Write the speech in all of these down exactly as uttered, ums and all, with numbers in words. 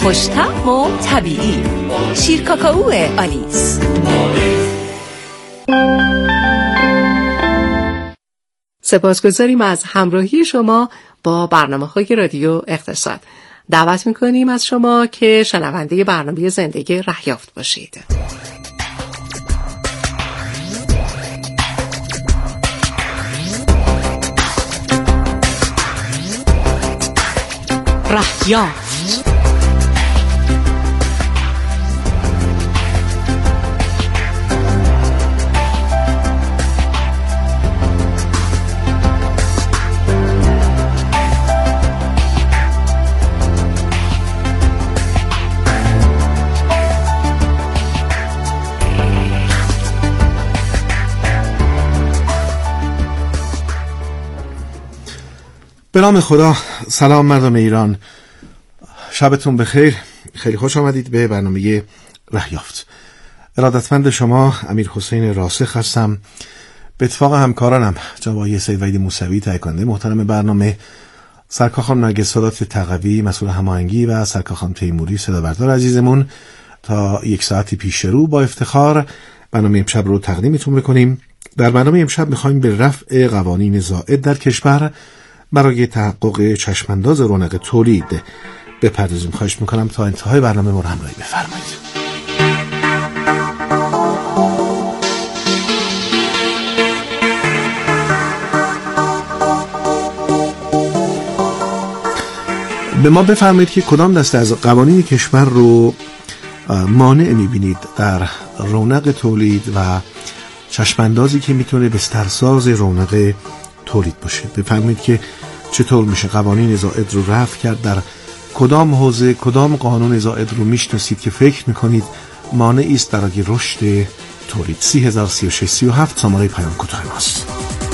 خوش‌طعم و طبیعی. شیر کاکائو آلیس. سپاسگزاریم از همراهی شما با برنامه‌های رادیو اقتصاد. دعوت می‌کنیم از شما که شنونده برنامه زندگی رهیافت باشید. رهیافت. به نام خدا. سلام مردم ایران، شبتون بخیر. خیلی خوش آمدید به برنامه رهیافت. ارادتمند شما امیر حسین راسخ هستم. به اتفاق همکارانم جناب آقای سید وحید موسوی تهیه کننده محترم برنامه، سرکار خانم نرگس سادات تقوی مسئول هماهنگی و سرکار خانم تیموری صدا بردار عزیزمون، تا یک ساعتی پیش رو با افتخار برنامه امشب رو تقدیمتون بکنیم. در برنامه امشب می‌خوایم به رفع قوانین زائد در کشور برای تحقق چشمانداز رونق تولید بپردازیم. خواهش میکنم تا انتهای برنامه ما رو همراهی بفرمایید. به ما بفرمایید که کدام دسته از قوانین کشور رو مانع میبینید در رونق تولید و چشماندازی که میتونه بسترساز رونق تولید باشه. بفرمایید که چطور میشه قوانین زائد رو رفع کرد، در کدام حوزه کدام قانون زائد رو میشناسید که فکر میکنید مانعی است برای رشد تولید. سی هزار سی و شش سی و هفت شماره پیام کوتاه ماست.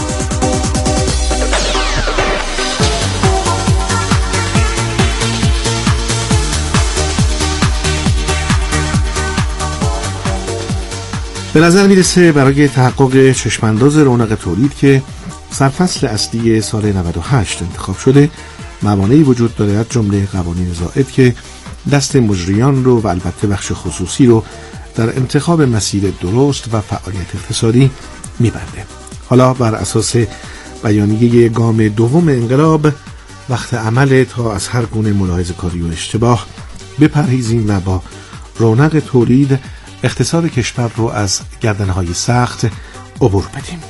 به نظر میرسه برای تحقق چشمانداز رونق تولید که سرفصل اصلی سال نود و هشت انتخاب شده، موانعی وجود داره، از جمله قوانین زائد که دست مجریان رو و البته بخش خصوصی رو در انتخاب مسیر درست و فعالیت اقتصادی میبنده. حالا بر اساس بیانیه گام دوم انقلاب وقت عمل تا از هر گونه ملاحظه کاری و اشتباه بپرهیزیم و با رونق تولید اقتصاد کشور رو از گردنهای سخت عبور بدیم.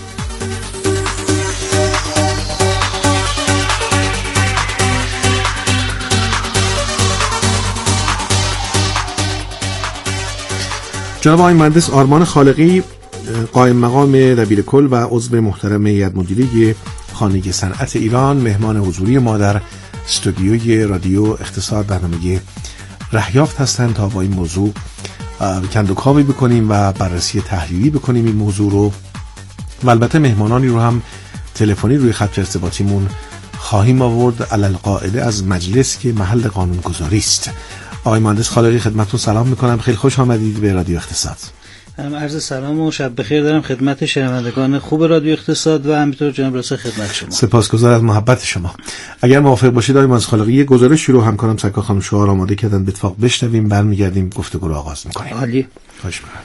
جناب آقای مهندس آرمان خالقی، قائم مقام دبیر کل و عضو محترم هیئت مدیره خانه صنعت ایران، مهمان حضوری ما در استودیوی رادیو اقتصاد برنامه رهیافت هستند تا با این موضوع کندوکاوی بکنیم و بررسی تحلیلی بکنیم این موضوع رو، و البته مهمانانی رو هم تلفنی روی خط ارتباطیمون خواهیم آورد، علل قاعده از مجلس که محل قانونگذاری است. آقای مهندس خالقی خدمتتون سلام میکنم، خیلی خوش آمدید به رادیو اقتصاد. عرض سلام و شب بخیر دارم خدمت شنوندگان خوب رادیو اقتصاد و همینطور جناب راسخ خدمت شما. سپاسگزار از محبت شما. اگر موافق باشید آقای مهندس خالقی یه گزارشی رو همکارم سرکار خانم شعار آماده کردن، به اتفاق بشنویم، برمیگردیم گفتگو رو آغاز میکنیم. عالی. خوش می‌کنم.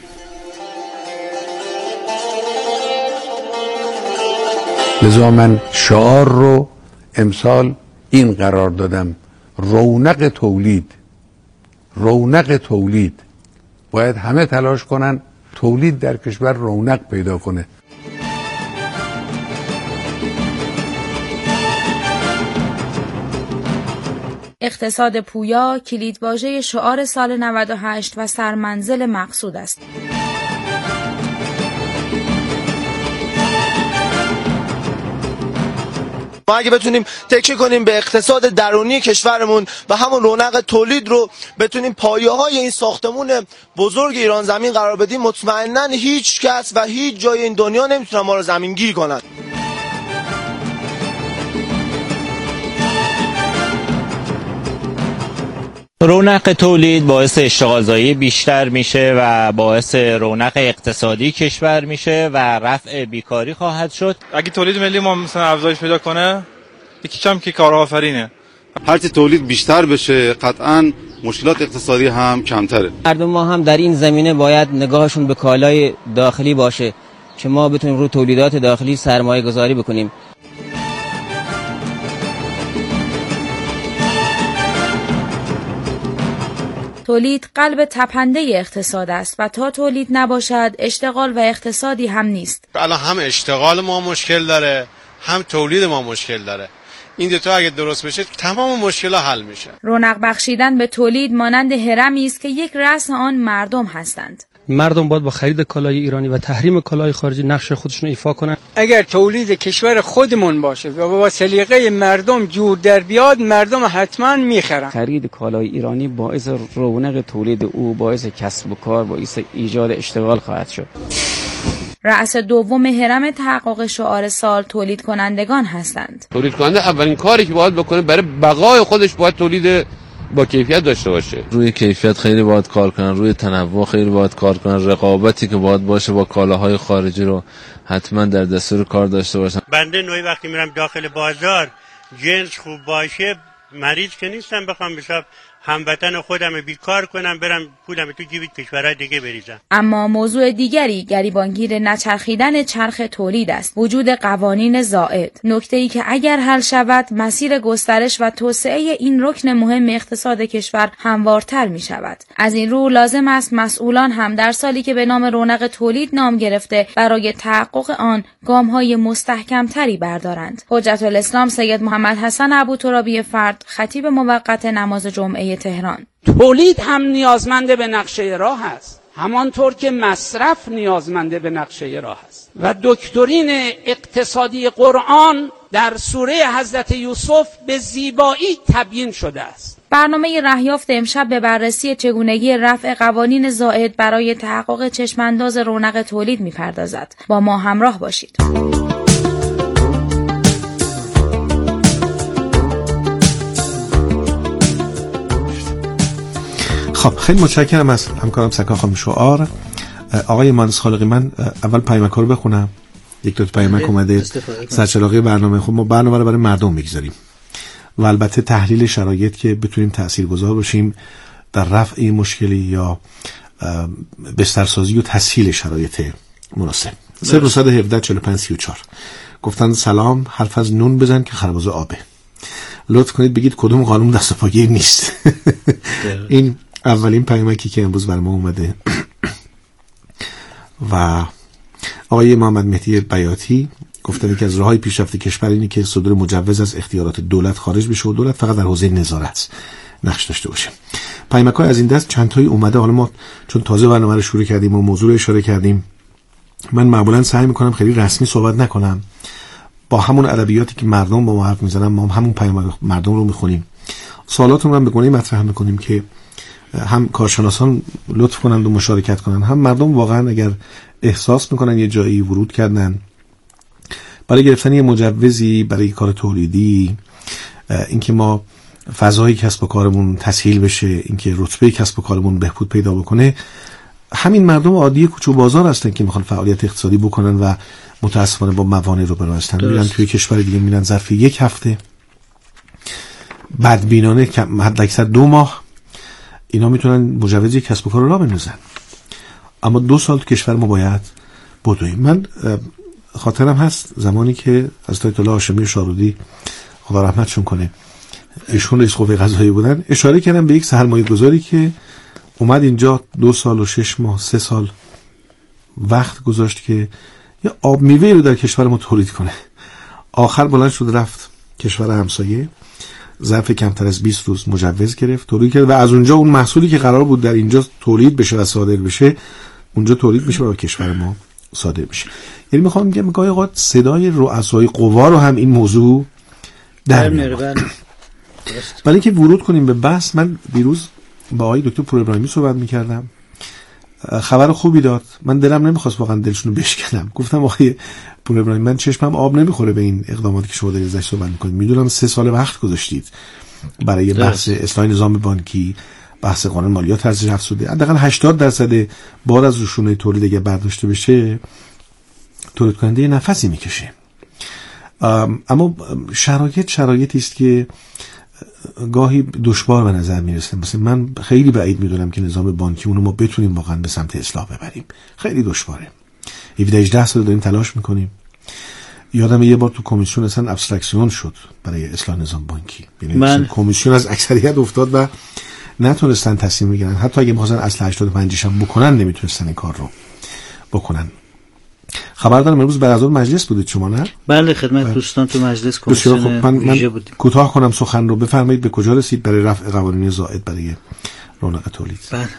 لذا من شعار رو امسال این قرار دادم: رونق تولید. رونق تولید باید همه تلاش کنن تولید در کشور رونق پیدا کنه. اقتصاد پویا کلیدواژه شعار سال نود و هشت و سرمنزل مقصود است. ما اگه بتونیم تکیه کنیم به اقتصاد درونی کشورمون و همون رونق تولید رو بتونیم پایه‌های این ساختمون بزرگ ایران زمین قرار بدیم، مطمئناً هیچ کس و هیچ جای این دنیا نمیتونه ما رو زمینگیر کنن. رونق تولید باعث اشتغالزایی بیشتر میشه و باعث رونق اقتصادی کشور میشه و رفع بیکاری خواهد شد. اگه تولید ملی ما مثلا افزایش پیدا کنه، یکی کم که کارآفرینه. هرچی تولید بیشتر بشه قطعاً مشکلات اقتصادی هم کمتره. مردم ما هم در این زمینه باید نگاهشون به کالای داخلی باشه که ما بتونیم رو تولیدات داخلی سرمایه گذاری بکنیم. تولید قلب تپنده اقتصاد است و تا تولید نباشد اشتغال و اقتصادی هم نیست. الان هم اشتغال ما مشکل داره، هم تولید ما مشکل داره. این دو تا اگه درست بشه تمام مشکل‌ها حل میشه. رونق بخشیدن به تولید مانند هرمی است که یک رأس آن مردم هستند. مردم باید با خرید کالای ایرانی و تحریم کالای خارجی نقش خودشون ایفا کنن. اگر تولید کشور خودمون باشه و با سلیقه مردم جور در بیاد، مردم حتما میخرن. خرید کالای ایرانی باعث رونق تولید او، باعث کسب و کار، باعث ایجاد اشتغال خواهد شد. رأس دوم هرم تحقق شعار سال تولید کنندگان هستند. تولید کننده اولین کاری که باید بکنه برای بقای خودش باید تولید با کیفیت داشته باشه. روی کیفیت خیلی باید کار کنن، روی تنوع خیلی باید کار کنن، رقابتی که باید باشه با کالاهای خارجی رو حتما در دستور کار داشته باشن. بنده نوعی وقتی میرم داخل بازار جنس خوب باشه مریض که نیستم بخوام بساب هموطن خودم بیکار کنم برم پولم تو جیب کشورهای دیگه بریزم. اما موضوع دیگری گریبانگیر نچرخیدن چرخ تولید است، وجود قوانین زائد. نکته‌ای که اگر حل شود مسیر گسترش و توسعه این رکن مهم اقتصاد کشور هموارتر می شود. از این رو لازم است مسئولان هم در سالی که به نام رونق تولید نام گرفته برای تحقق آن گام‌های مستحکم‌تری بردارند. حجت الاسلام سید محمد حسن ابوترابی فرد خطیب موقت نماز جمعه تهران: تولید هم نیازمنده به نقشه راه است، همانطور که مصرف نیازمنده به نقشه راه است و دکترین اقتصادی قرآن در سوره حضرت یوسف به زیبایی تبیین شده است. برنامه رهیافت امشب به بررسی چگونگی رفع قوانین زائد برای تحقق چشمانداز رونق تولید می‌پردازد. با ما همراه باشید. خب خیلی متشکرم از همکارم سکان خانم شعار. آقای مهندس خالقی، من اول پیامک رو بخونم. یک دو تا پیامک اومده سرچراغی برنامه. خب ما برنامه رو برای مردم میگذاریم و البته تحلیل شرایط که بتونیم تاثیرگذار باشیم در رفع این مشکلی یا بسترسازی و تسهیل شرایط مناسب. صفر دو یک هفت چهل و پنج سی و چهار گفتن سلام، حرف از نون بزن که خربزه آبه. لطف کنید بگید کدوم قانون دست پاگیر نیست. این اولین پیامکی که امروز بر ما اومده. و آقای محمد مهدی بیاتی گفتن که از راههای پیشرفت کشور اینه که صدور مجوز از اختیارات دولت خارج بشه و دولت فقط در حوزه نظارت نقش داشته باشه. پیامک‌های از این دست چند تایی اومده. حالا ما چون تازه برنامه رو شروع کردیم و موضوع رو اشاره کردیم، من معمولا سعی میکنم خیلی رسمی صحبت نکنم، با همون ادبیاتی که مردم با ما حرف میزنن ما همون پیام مردم رو میخونیم، سوالاتون رو هم به گونه‌ای مطرح میکنیم که هم کارشناسان لطف کنند و مشارکت کنند، هم مردم واقعا اگر احساس میکنن یه جایی ورود کردن برای گرفتن یه مجوزی برای کار تولیدی، اینکه ما فضای کسب و کارمون تسهیل بشه، اینکه رتبه کسب و کارمون بهبود پیدا بکنه، همین مردم عادی کوچه و بازار هستن که میخوان فعالیت اقتصادی بکنن و متاسفانه با موانع روبرو هستن. میرن توی کشور دیگه، میرن ظرف یک هفته بدبینانه حد اکثر دو ماه اینا میتونن مجوز کسب و کار رو راه بندازن، اما دو سال تو کشور ما باید بدویم. من خاطرم هست زمانی که از آیت الله هاشمی شارودی خدا رحمتشون کنه ایشون رئیس قوه قضاییه بودن، اشاره کردم به یک سرمایه گذاری که اومد اینجا دو سال و شش ماه سه سال وقت گذاشت که یه آب میوه رو در کشور ما تولید کنه. آخر بلند شد رفت کشور همسایه، ظرف کمتر از بیست روز مجوز گرفت، تولید کرد و از اونجا اون محصولی که قرار بود در اینجا تولید بشه و صادر بشه اونجا تولید میشه و کشور ما صادر میشه. یعنی میخوام بگم گاهی اوقات صدای رؤسای قوا رو هم این موضوع در میاره. ولی اینکه ورود کنیم به بحث، من دیروز با آقای دکتر پور ابراهیمی صحبت میکردم، خبر خوبی داد. من دلم نمیخواست واقعا دلشون رو بشکنم. گفتم آقای پور ابراهیمی من چشمم آب نمیخوره به این اقداماتی که شما دارید ازش صحبت میکنید. میدونم سه سال وقت گذاشتید برای بحث اصلاح نظام بانکی، بحث قانون مالیات ارزش افزوده، حداقل هشتاد درصد بار از روشونه تولید اگه برداشته بشه تولید کننده نفسی میکشه. اما شرایط شرایطی است که گاهی دشوار به نظر میرسه. مثلا من خیلی بعید میدونم که نظام بانکی اونو ما بتونیم واقعا به سمت اصلاح ببریم، خیلی دشواره. هفده هجده سال داریم تلاش میکنیم. یادم یه بار تو کمیسیون اصلا ابسترکسیون شد برای اصلاح نظام بانکی، یعنی من... کمیسیون از اکثریت افتاد و نتونستن تصمیم بگیرن، حتی اگه می‌خواستن اصل هشتاد و پنج هم بکنن نمیتونستن این کار رو بکنن. خبر دارم امروز بعد از اون مجلس بودید شما، نه؟ بله، خدمت دوستان تو مجلس کمیسیون خب من, من کوتاه کنم سخن رو. بفرمایید به کجا رسید برای رفع قوانین زائد برای رونق تولید؟ بله.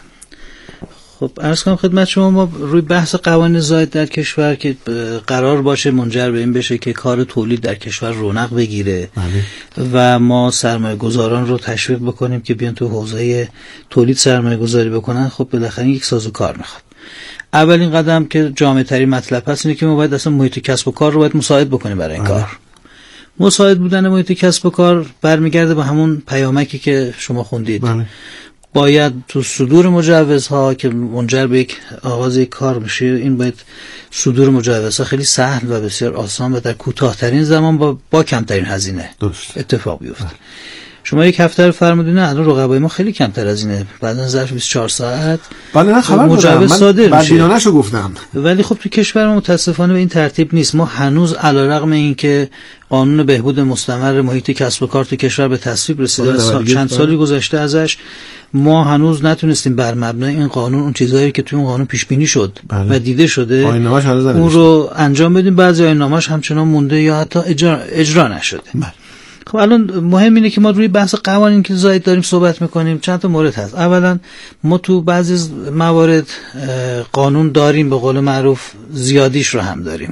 خب عرض کنم خدمت شما، ما روی بحث قوانین زائد در کشور که قرار باشه منجر به این بشه که کار تولید در کشور رونق بگیره بله. و ما سرمایه گذاران رو تشویق بکنیم که بیان تو حوزه تولید سرمایه گذاری بکنن، خب بالاخره یک سازوکار میخواد. اولین قدم که جامع ترین مطلب هست اینه که ما باید اصلا محیط کسب و کار رو باید مساعد بکنیم برای این کار. مساعد بودن محیط کسب و کار برمیگرده به همون پیامکی که شما خوندید. بله. باید تو صدور مجوزها که منجر به یک آغاز یک کار میشه، این باید صدور مجوزها خیلی سهل و بسیار آسان و در کوتاه‌ترین زمان با, با کمترین هزینه درست اتفاق بیفته. شما یک هفته رو فرمودین، نه الان رقبای ما خیلی کمتر از اینه، بعدن ظرف بیست و چهار ساعت بله نه خبر مجوز صادر میشه. بدبینانه‌شو گفتم. ولی خب تو کشور ما متاسفانه به این ترتیب نیست. ما هنوز علیرغم اینکه قانون بهبود مستمر محیط کسب و کار تو کشور به تصویب رسیده سال چند سالی گذشته ازش، ما هنوز نتونستیم بر مبنای این قانون اون چیزایی که توی اون قانون پیش بینی شد بله. و دیده شده اون رو انجام بدیم. بعضی آیین‌نامه‌اش همچنان مونده یا حتی اجرا, اجرا نشده بله. خب الان مهم اینه که ما روی بحث قوانین که زائد داریم صحبت میکنیم، چند تا مورد هست. اولا ما تو بعضی موارد قانون داریم، به قول معروف زیادیش رو هم داریم،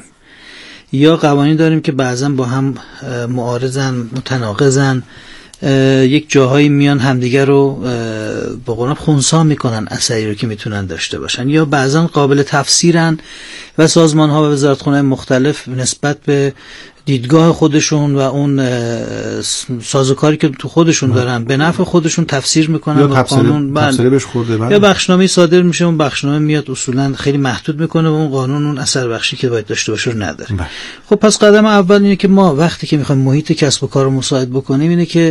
یا قوانین داریم که بعضا با هم معارضن، متناقضن، یک جاهایی میان همدیگر رو به قول خنثی میکنن اثری رو که میتونن داشته باشن، یا بعضا قابل تفسیرن و سازمان ها و وزارتخانه‌های مختلف نسبت به دیدگاه خودشون و اون سازوکاری که تو خودشون دارن به نفع خودشون تفسیر میکنن و قانون بهش خورده بله. یا بخشنامه صادر میشه، اون بخشنامه میاد اصولا خیلی محدود میکنه و اون قانون اون اثر بخشی که باید داشته باشه رو نداره بله. خب پس قدم اول اینه که ما وقتی که میخوایم محیط کسب و کار رو مساعد بکنیم اینه که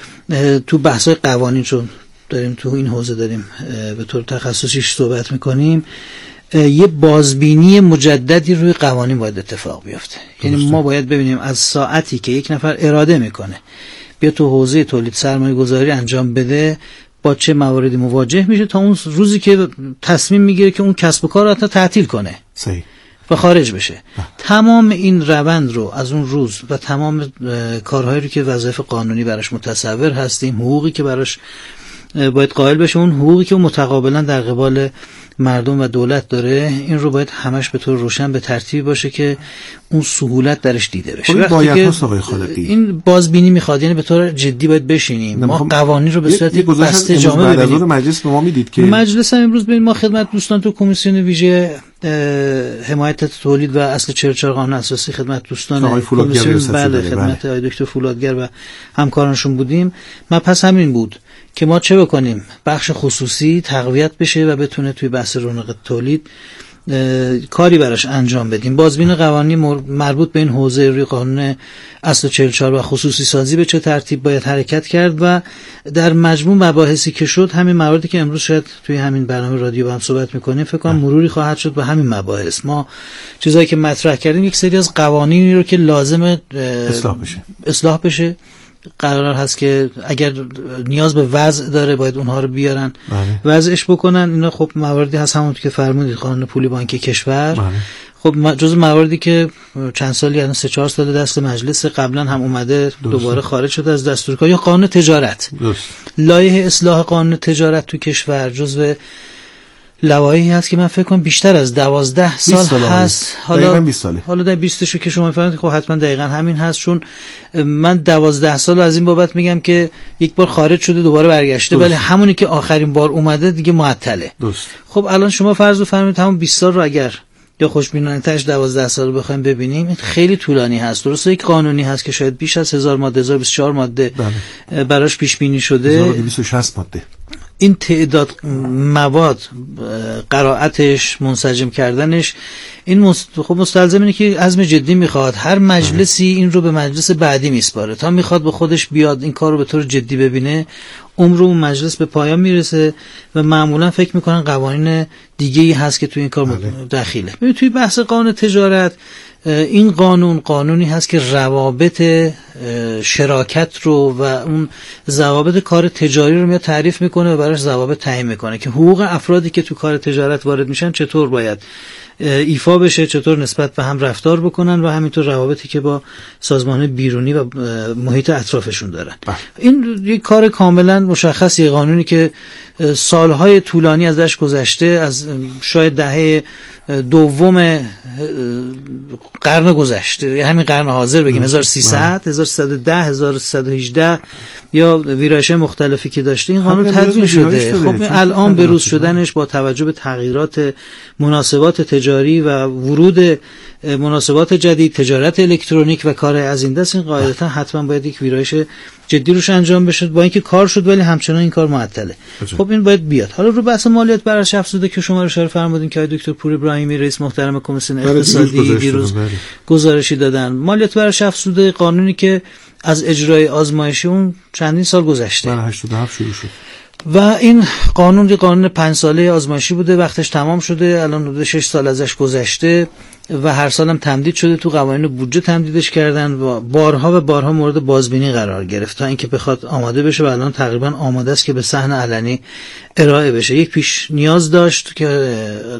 تو بحث‌های قوانین چون داریم تو این حوزه داریم به طور تخصصیش صحبت میکنیم، یه بازبینی مجددی روی قوانین باید اتفاق بیفته. یعنی ما باید ببینیم از ساعتی که یک نفر اراده میکنه بیا تو حوزه تولید سرمایه گذاری انجام بده با چه مواردی مواجه میشه تا اون روزی که تصمیم میگیره که اون کسب و کار رو حتی تعطیل کنه صحیح و خارج بشه. تمام این روند رو از اون روز و تمام کارهایی رو که وظایف قانونی براش متصور هستیم، حقوقی که براش باید قائل بشه، اون حقوقی که متقابلا در قبال مردم و دولت داره، این رو باید همش به طور روشن به ترتیب باشه که اون سهولت درش دیده بشه. وقتی که این بازبینی میخواد، یعنی به طور جدی باید بشینیم ما قوانین رو به صورت بسته جامع ببینیم. بعد از مجلس به ما میدید که مجلس هم امروز ببین ما خدمت دوستان تو کمیسیون ویژه حمایت تولید و اصل چهل و چهار قانون اساسی خدمت دوستان کمیسیون بله خدمت آقای دکتر فولادگر و همکارانشون بودیم. ما پس همین بود که ما چه بکنیم بخش خصوصی تقویت بشه و بتونه توی بحث رونق تولید کاری براش انجام بدیم. بازبین قوانین مربوط به این حوزه روی قانون اصل چهل و چهار و خصوصی سازی به چه ترتیب باید حرکت کرد و در مجموع مباحثی که شد همین مواردی که امروز شاید توی همین برنامه رادیو با هم صحبت میکنیم فکر کنم مروری خواهد شد به همین مباحث. ما چیزایی که مطرح کردیم یک سری از قوانینی رو که لازمه اصلاح بشه اصلاح بشه قرار هست که اگر نیاز به وضع داره باید اونها رو بیارن بله. وضعش بکنن. اینا خب مواردی هست همون که فرمودید قانون پولی بانکی کشور بله. خب جز مواردی که چند سالی یعنی سه چهار سال دست مجلس قبلا هم اومده درست. دوباره خارج شده از دستورکار یا قانون تجارت درست. لایحه اصلاح قانون تجارت تو کشور جزو لوایحی هست که من فکر کنم بیشتر از دوازده سال, سال هست. حالا بیست ساله. حالا در بیستشو که شما میفهمید خب حتما دقیقاً همین هست، چون من دوازده سال از این بابت میگم که یک بار خارج شده دوباره برگشته ولی همونی که آخرین بار اومده دیگه معطله. درست. خب الان شما فرض بفرمایید همون بیست سال رو اگر یا خوشبینانه تاش دوازده سال رو بخوایم ببینیم این خیلی طولانی هست. درسته یک قانونی هست که شاید بیش از هزار ماده هزار و بیست و چهار ماده بله. براش پیش بینی شده هزار و دویست و شصت ماده این تعداد مواد قرائتش منسجم کردنش این خب مستلزم اینه که عزم جدی میخواد. هر مجلسی این رو به مجلس بعدی میسپاره تا میخواد به خودش بیاد این کار رو به طور جدی ببینه، عمر اون مجلس به پایان میرسه و معمولا فکر میکنن قوانین دیگه ای هست که توی این کار دخیله. ببین توی بحث قانون تجارت این قانون قانونی هست که روابط شراکت رو و اون ضوابط کار تجاری رو میاد تعریف میکنه و براش ضوابط تعیین میکنه که حقوق افرادی که تو کار تجارت وارد میشن چطور باید ایفا بشه، چطور نسبت به هم رفتار بکنن و همینطور روابطی که با سازمان بیرونی و محیط اطرافشون دارن. این یک کار کاملا مشخصی، قانونی که سالهای طولانی ازش گذشته، از شاید دهه دوم قرن گذشته، همین قرن حاضر بگیم هزار و سیصد، هزار و سیصد و ده، هزار و سیصد و هجده یا ویرایش مختلفی که داشته این قانون تدوین شده. خب الان بروز شدنش با توجه به تغییرات مناسبات تجاری و ورود مناسبات جدید، تجارت الکترونیک و کار از این دست، این قاعدتا حتما باید یک ویرایش جدی روش انجام بشه. با اینکه کار شد ولی همچنان این کار معطله. خب این باید بیاد. حالا رو بحث مالیات بر ارزش افزوده که شما اشاره فرمودین که دکتر پور ابراهیمی رئیس محترم کمیسیون اقتصادی دیروز گزارشی دادن، مالیات بر ارزش افزوده قانونی که از اجرای آزمایشی اون چندین سال گذشته، بله هشتاد و هفت شروع شد و این قانون دی قانون پنج ساله آزمایشی بوده، وقتش تمام شده، الان حدود شش سال ازش گذشته و هر سالم تمدید شده، تو قوانین بودجه تمدیدش کردن و بارها و بارها مورد بازبینی قرار گرفت تا اینکه بخواد آماده بشه و الان تقریبا آماده است که به صحن علنی ارائه بشه. یک پیش نیاز داشت که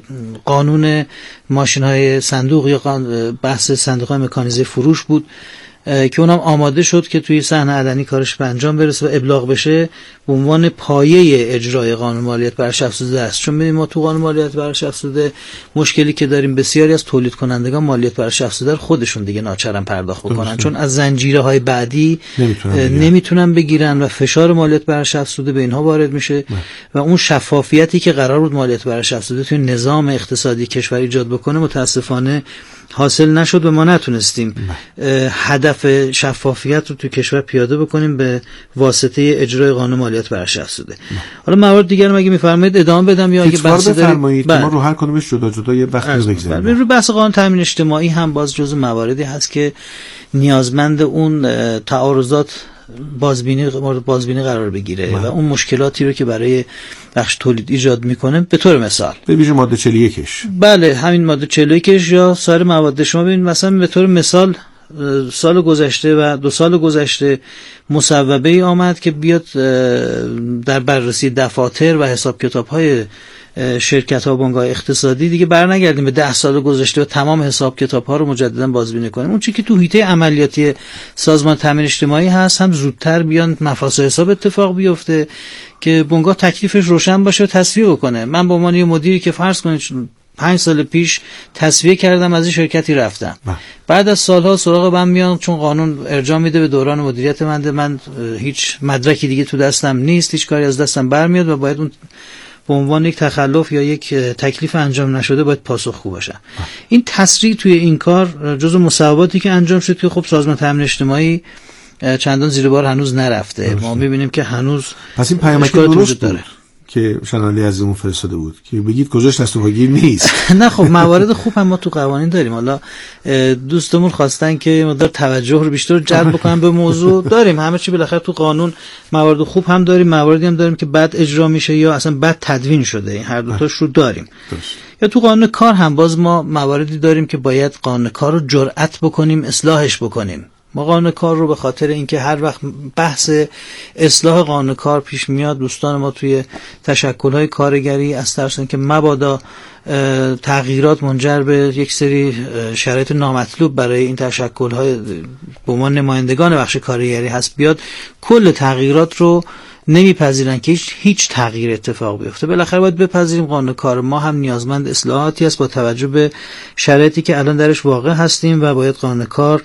قانون ماشین‌های صندوق یا بحث صندوق‌های مکانیزه فروش بود که اونم آماده شد که توی صحنه علنی کارش به انجام برسه و ابلاغ بشه به عنوان پایه اجرای قانون مالیات بر ارزش افزوده است. چون ببینید ما تو قانون مالیات بر ارزش افزوده مشکلی که داریم، بسیاری از تولید کنندگان مالیات بر ارزش افزوده خودشون دیگه ناچارن پرداخت بکنن، چون از زنجیره‌های بعدی نمیتونن, نمیتونن بگیرن و فشار مالیات بر ارزش افزوده به اینها وارد میشه نه. و اون شفافیتی که قرار بود مالیات بر ارزش افزوده توی نظام اقتصادی کشور ایجاد بکنه متاسفانه حاصل نشد و ما نتونستیم هدف شفافیت رو تو کشور پیاده بکنیم به واسطه اجرای قانون مالیات بر ارزش افزوده. حالا موارد دیگر رو اگه میفرمایید ادامه بدم یا اگه بحث دارید ما رو هر کدومش جدا جدا یه وقت بگذاریم. رو بحث قانون تامین اجتماعی هم باز جزو مواردی هست که نیازمند اون تعارضات بازبینی مورد بازبینی قرار بگیره و اون مشکلاتی رو که برای بخش تولید ایجاد میکنه، به طور مثال به ویژه ماده چهل و یکش، بله همین ماده چهل و یکش یا سایر مواد. شما ببینید مثلا به طور مثال سال گذشته و دو سال گذشته مصوبه ای آمد که بیاد در بررسی دفاتر و حساب کتاب های شرکت ها و بنگاه اقتصادی دیگه برنگردیم به ده سال گذشته و تمام حساب کتاب ها رو مجددا بازبینی کنیم. اون چیزی که تو حیطه عملیاتی سازمان تامین اجتماعی هست هم زودتر بیان مفاسد حساب اتفاق بیفته که بنگاه تکلیفش روشن باشه و تصفیه بکنه. من به عنوان یه مدیری که فرض کنید پنج سال پیش تصفیه کردم، از این شرکتی رفتم، بعد از سالها سراغ من میان چون قانون ارجاع میده به دوران مدیریت من، من هیچ مدرکی دیگه تو دستم نیست، هیچ کاری از دستم برمیاد و باید اون به عنوان یک تخلف یا یک تکلیف انجام نشده باید پاسخگو باشن. این تسریع توی این کار جزو مصوباتی که انجام شد که خب سازمان تامین اجتماعی چندان زیر بار هنوز نرفته. درسته. ما میبینیم که هنوز پس این پیامک درست داره که شنالی از اون فرستاده بود که بگید گذاشت دست و پاگیر نیست. نه خب موارد خوب هم ما تو قوانین داریم. حالا دوستمون خواستن که مقدار توجه رو بیشتر جلب بکنن به موضوع، داریم همه چی بالاخره تو قانون موارد خوب هم داریم، مواردی هم داریم که بد اجرا میشه یا اصلا بد تدوین شده، این هر دو تاش رو داریم. درست. یا تو قانون کار هم باز ما مواردی داریم که باید قانون کار رو جرأت بکنیم اصلاحش بکنیم. ما قانون کار رو به خاطر اینکه هر وقت بحث اصلاح قانون کار پیش میاد، دوستان ما توی تشکل‌های کارگری از ترس اینکه مبادا تغییرات منجر به یک سری شرایط نامطلوب برای این تشکل‌های به عنوان نمایندگان بخش کارگری هست بیاد، کل تغییرات رو نمیپذیرن که هیچ هیچ تغییر اتفاق بیفته. بالاخره باید بپذیریم قانون کار ما هم نیازمند اصلاحاتی است با توجه به شرایطی که الان درش واقع هستیم و باید قانون کار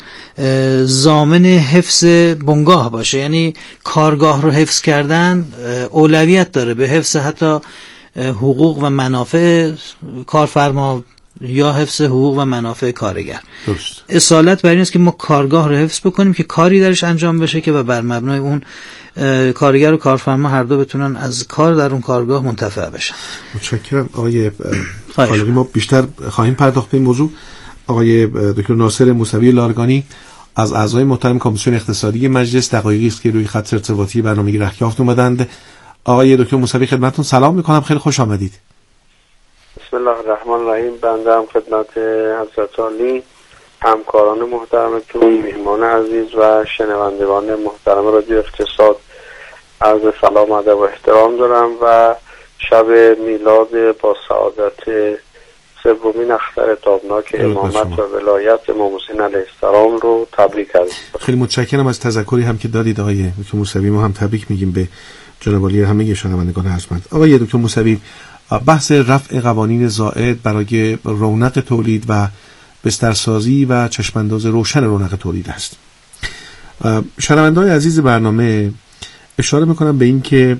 ضامن حفظ بنگاه باشه. یعنی کارگاه رو حفظ کردن اولویت داره به حفظ حتی حقوق و منافع کارفرما یا حفظ حقوق و منافع کارگر. درست. اصالت بر این است که ما کارگاه رو حفظ بکنیم که کاری درش انجام بشه که و بر مبنای اون کارگر و کارفرما هر دو بتونن از کار در اون کارگاه منتفع بشن. متشکرم آقای خالقی. ما بیشتر خواهیم پرداخت به این موضوع. آقای دکتر ناصر موسوی لارگانی از اعضای محترم کمیسیون اقتصادی مجلس، دقایقی است که روی خط ارتباطی برنامه رهیافت اومدند. آقای دکتر موسوی خدمتتون سلام میکنم، خیلی خوش آمدید. بسم الله الرحمن الرحیم. بنده هم خدمت حضرت عالی، همکاران محترمتون، میهمان عزیز و شنوندگان محترم رادیو اقتصاد عرض سلام، ادب و احترام دارم و شب میلاد با سعادت سومین اختر تابناک امامت و ولایت امام حسین علیه السلام رو تبریک عرض می‌کنم. خیلی متشکرم از تذکری هم که دادید آقای دکتر موسوی. ما هم تبریک میگیم به جناب عالی همه شنوندگان ارجمند. آقای دکتر موسوی، بحث رفع قوانین زائد برای رونق تولید و بسترسازی و چشمانداز روشن رونق تولید است. شنوندگان عزیز برنامه اشاره میکنم به این که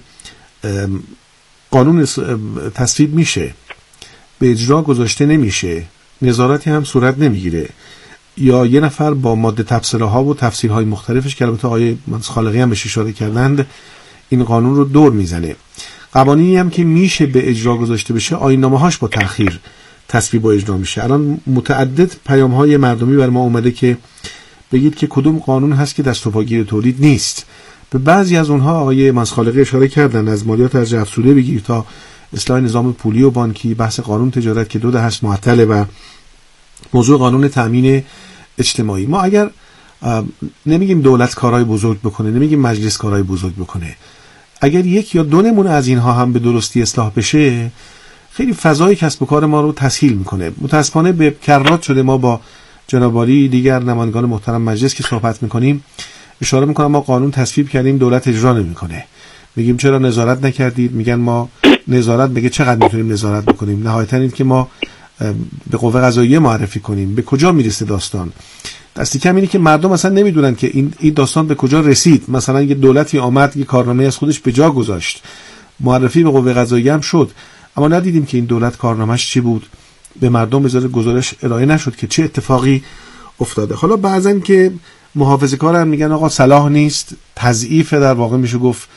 قانون تصویب میشه، به اجرا گذاشته نمیشه، نظارتی هم صورت نمیگیره، یا یه نفر با ماده تفسیرها ها و تفسیرهای مختلفش که البته آقای خالقی هم بهش اشاره کردند این قانون رو دور میزنه. قوانینی هم که میشه به اجرا گذاشته بشه آیین‌نامه هاش با تأخیر تصویب و اجرا میشه. الان متعدد پیام های مردمی بر ما اومده که بگید که کدوم قانون هست که دست و پاگیر تولید نیست. به بعضی از اونها آقای منصخالقی اشاره کردن، از مالیات ارج افزوده بگیر تا اصلاح نظام پولی و بانکی، بحث قانون تجارت که دو ده هست معطله و موضوع قانون تامین اجتماعی. ما اگر نمیگیم دولت کارهای بزرگ بکنه، نمیگیم مجلس کارهای بزرگ بکنه، اگر یک یا دو نمونه از اینها هم به درستی اصلاح بشه خیلی فضای کسب و کار ما رو تسهیل میکنه. متاسفانه به کرات شده ما با جناب عالی دیگر نمایندگان محترم مجلس که صحبت میکنیم اشاره میکنم ما قانون تصویب کردیم دولت اجرا نمیکنه. میگیم چرا نظارت نکردید؟ میگن ما نظارت میگه چقدر میتونیم نظارت بکنیم؟ نهایتا این که ما به قوه قضاییه معرفی کنیم. به کجا میرسه داستان؟ دستی کم اینه که مردم اصلا نمیدونن که این این داستان به کجا رسید. مثلا یه دولتی آمد یه کارنامه از خودش به جا گذاشت، معرفی به قوه قضاییه هم شد، اما ندیدیم که این دولت کارنامه‌اش چی بود، به مردم بذاره گزارش ارائه نشد که چه اتفاقی افتاده. حالا بعضن که محافظه‌کارن میگن آقا صلاح نیست، تضعیف در واقع میشه گفت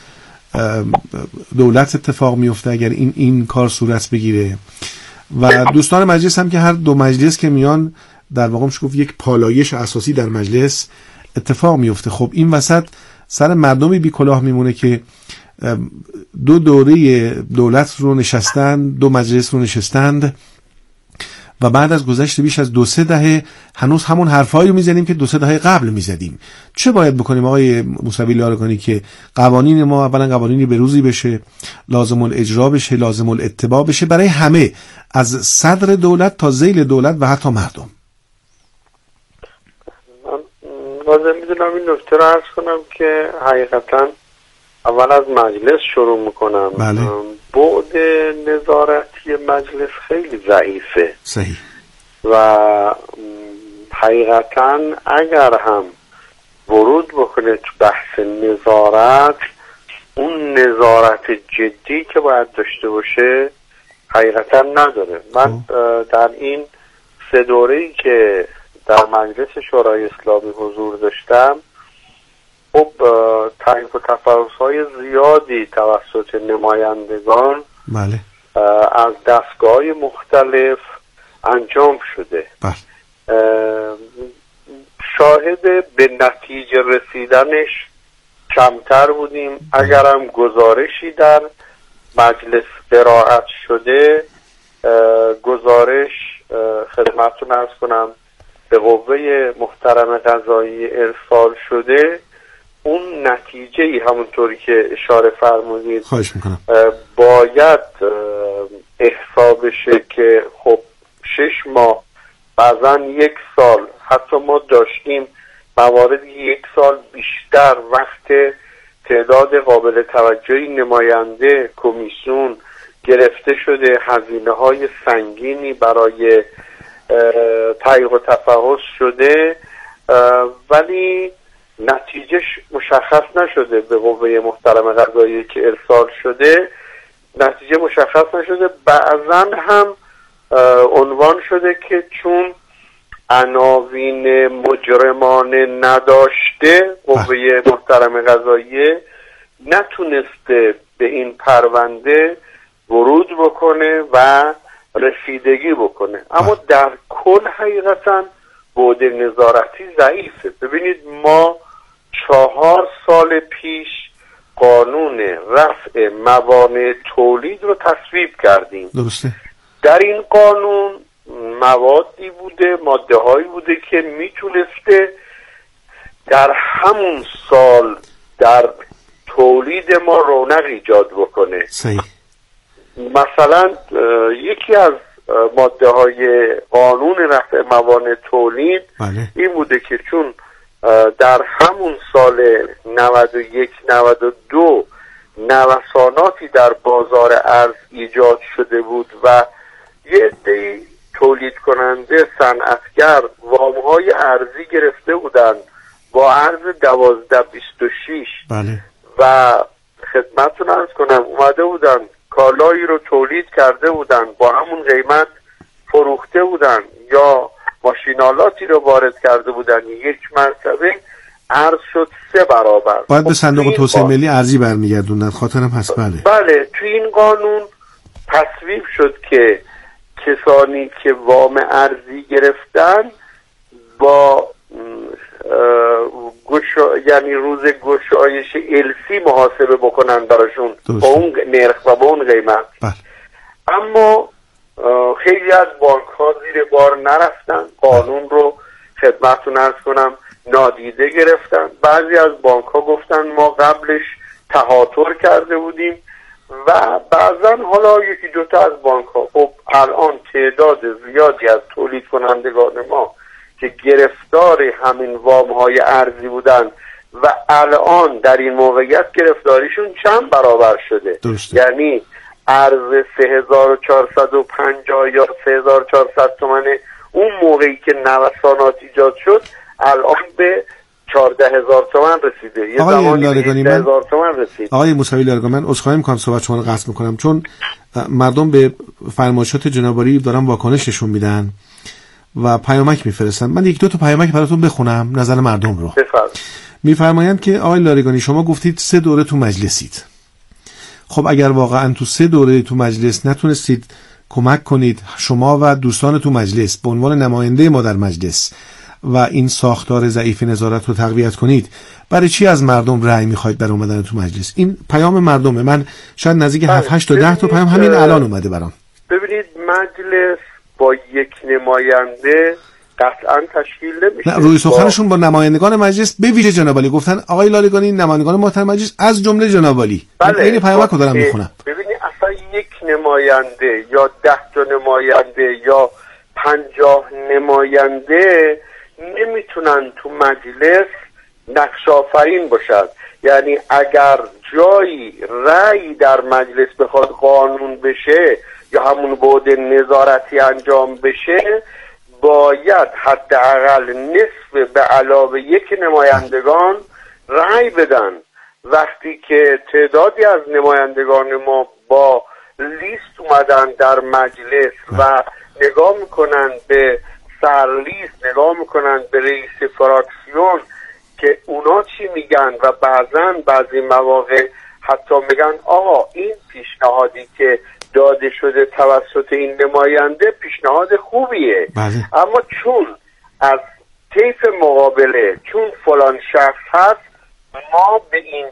دولت اتفاق میفته اگر این این کار صورت بگیره. و دوستان مجلس هم که هر دو مجلس که میان در واقع میشه گفت یک پالایش اساسی در مجلس اتفاق میفته. خب این وسط سر مردمی بی کلاه میمونه که دو دوره دولت رو نشستن، دو مجلس رو نشستند و بعد از گذشت بیش از دو سه دهه هنوز همون حرفایی رو میزنیم که دو سه دهه قبل میزدیم. چه باید بکنیم آقای موسوی لارگانی که قوانین ما اولا قوانینی به روزی بشه، لازم الاجرا بشه، لازم الاتباع بشه برای همه، از صدر دولت تا ذیل دولت و حتی مردم؟ من لازم میدونم این نکته رو عرض کنم که حقیقتا اول از مجلس شروع میکنم. بله. بعد نظارتی مجلس خیلی ضعیفه. صحیح. و حقیقتا اگر هم ورود بکنه تو بحث نظارت، اون نظارت جدی که باید داشته باشه حقیقتا نداره. من در این سه دوره‌ای که در مجلس شورای اسلامی حضور داشتم خب تعریف و تفرض‌های زیادی توسط نمایندگان بله. از دستگاه‌های مختلف انجام شده. بله. شاهد به نتیجه رسیدنش کمتر بودیم. اگرم گزارشی در مجلس قرائت شده، گزارش خدمتتون عرض کنم به قوه محترم قضایی ارسال شده، اون نتیجه ای همونطوری که اشاره فرمودید خواهش میکنم باید احسا بشه که خب شش ماه بعضا یک سال، حتی ما داشتیم مواردی یک سال بیشتر وقت تعداد قابل توجهی نماینده کمیسیون گرفته شده، هزینه های سنگینی برای تحقیق و تفحص شده ولی نتیجهش مشخص نشده. به قوه محترم قضایی که ارسال شده نتیجه مشخص نشده. بعضا هم عنوان شده که چون عناوین مجرمانه نداشته قوه محترم قضایی نتونسته به این پرونده ورود بکنه و رسیدگی بکنه. اما در کل حقیقتا بعد نظارتی ضعیفه. ببینید ما چهار سال پیش قانون رفع موانع تولید رو تصویب کردیم. درسته. در این قانون موادی بوده، ماده هایی بوده که میتونسته در همون سال در تولید ما رونق ایجاد بکنه. صحیح. مثلا یکی از ماده های قانون رفع موانع تولید بله. این بوده که چون در همون سال نود و یک نود و دو نوساناتی در بازار ارز ایجاد شده بود و یه عده‌ای تولید کننده صنعتگر وام‌های ارزی گرفته بودند با ارز دوازده بیست و شش بله. و خدمتتون عرض کنم اومده بودن کالایی رو تولید کرده بودن با همون قیمت فروخته بودن یا ماشینالاتی رو وارد کرده بودن یک مرتبه ارز شد سه برابر. باید به صندوق توسعه ملی ارزی برمیگردوندن. خاطرم هست. بله بله تو این قانون تصویب شد که کسانی که وام ارزی گرفتن با گشا... یعنی روز گشایش السی محاسبه بکنن براشون با اون نرخ و با اون قیمت. بله. اما خیلی از بانک ها زیر بار نرفتن، قانون رو خدمتتون عرض کنم نادیده گرفتن. بعضی از بانک ها گفتن ما قبلش تهاتر کرده بودیم و بعضا حالا یکی دوتا از بانک ها خب الان تعداد زیادی از تولید کنندگان ما که گرفتار همین وام های ارزی بودن و الان در این موقعیت گرفتاریشون چند برابر شده. درسته. یعنی ارز سه هزار و چهارصد و پنجاه یا سه هزار و چهارصد تومان اون موقعی که نوسانات ایجاد شد الان به چهارده هزار تومان رسیده. یه آقای لارگانی من رسید. آقای موسوی لارگانی من عذرخواهی می‌کنم صحبت شما رو قطع می‌کنم چون مردم به فرمایشات جناب عالی دارن واکنش نشون میدن و پیامک میفرستن. من یک دو تا پیامک براتون بخونم نظر مردم رو. بفرمایید. میفرمایند که آقای لارگانی شما گفتید سه دوره تو مجلسید. خب اگر واقعا تو سه دوره تو مجلس نتونستید کمک کنید شما و دوستان تو مجلس به عنوان نماینده ما در مجلس و این ساختار ضعیف نظارت رو تقویت کنید، برای چی از مردم رأی میخواید برای اومدن تو مجلس؟ این پیام مردمه. من شاید نزدیک هفت هشت تا ده تا پیام همین الان اومده برام. ببینید مجلس با یک نماینده قطعا تشکیل نمیشه. نه روی سخنشون با نمایندگان مجلس به ویژه جناب عالی گفتن آقای لارگانی نمایندگان محترم مجلس از جمله جناب عالی. بله. این پیامک رو دارم میخونم. ببینید اصلا یک نماینده یا ده تا نماینده یا پنجاه نماینده نمیتونن تو مجلس نقش آفرین باشد. یعنی اگر جایی رأی در مجلس بخواد قانون بشه یا همون بعد نظارتی انجام بشه باید حداقل نصف به علاوه یک نمایندگان رأی بدن. وقتی که تعدادی از نمایندگان ما با لیست اومدن در مجلس و نگاه میکنن به سرلیست، نگاه میکنن به رئیس فراکسیون که اونا چی میگن و بعضا بعضی مواقع حتی میگن آقا این پیشنهادی که داده شده توسط این نماینده پیشنهاد خوبیه بله. اما چون از طیف مقابله چون فلان شخص هست ما به این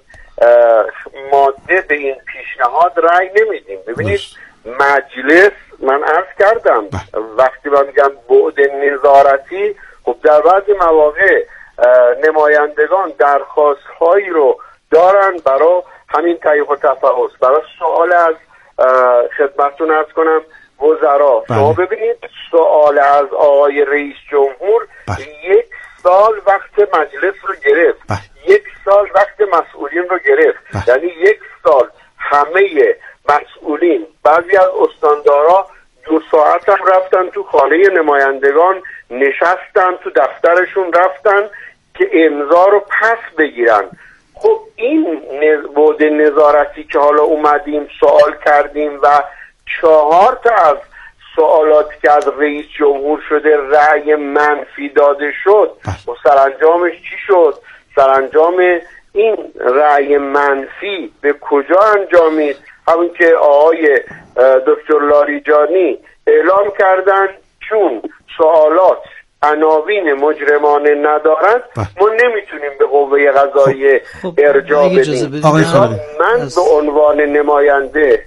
ماده به این پیشنهاد رأی نمیدیم. ببینید مجلس من عرض کردم بله. وقتی من میگم بعد نظارتی خب در بعضی مواقع نمایندگان درخواست هایی رو دارن برای همین تایید و تفحص برای سوال از خدمتتون عرض کنم وزرا. شما ببینید سوال از آقای رئیس جمهور بله. یک سال وقت مجلس رو گرفت بله. یک سال وقت مسئولین رو گرفت بله. یعنی یک سال همه مسئولین بعضی از استاندارا دو ساعت هم رفتن تو خانه نمایندگان نشستن تو دفترشون رفتن که امضا رو پس بگیرن. خب این بعد نظارتی که حالا اومدیم سوال کردیم و چهار تا از سوالاتی که از رئیس جمهور شده رأی منفی داده شد و سرانجامش چی شد؟ سرانجام این رأی منفی به کجا انجامید؟ همون که آقای دکتر لاریجانی اعلام کردن چون سوالات عناوین مجرمانه ندارند ما نمیتونیم به قوه قضاییه ارجاع بدیم. آقای خالقی من به عنوان نماینده